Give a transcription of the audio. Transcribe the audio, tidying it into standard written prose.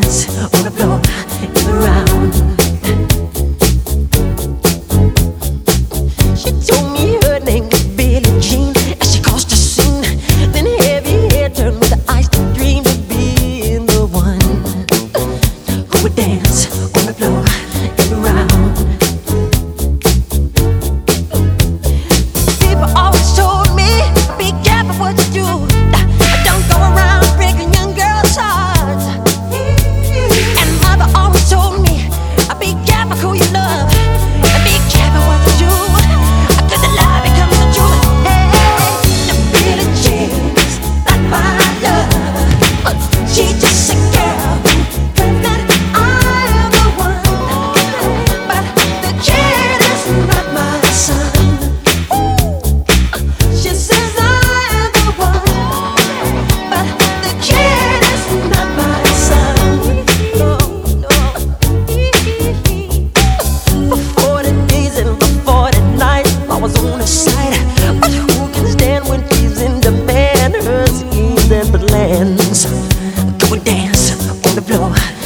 dance on the floor and around. She told me her name was Billie Jean as she caused a scene. Then heavy hair turned with the eyes that dreamed of being the one who would dance on the floor and around. People always told me, be careful what you do. Don't go around breaking young girls' hearts. And mother always told me, be careful who you love, and be careful what you do. Cause the lie becomes the truth. Hey, the Billie Jean's not my love. She's just a girl who claims that I am the one. But the kid is not my son. She says I am the one, but the kid is not my son. No. For 40 days and for 40 nights I was on her side. But who can stand when she's in demand? Her schemes and plans. Go and dance on the floor.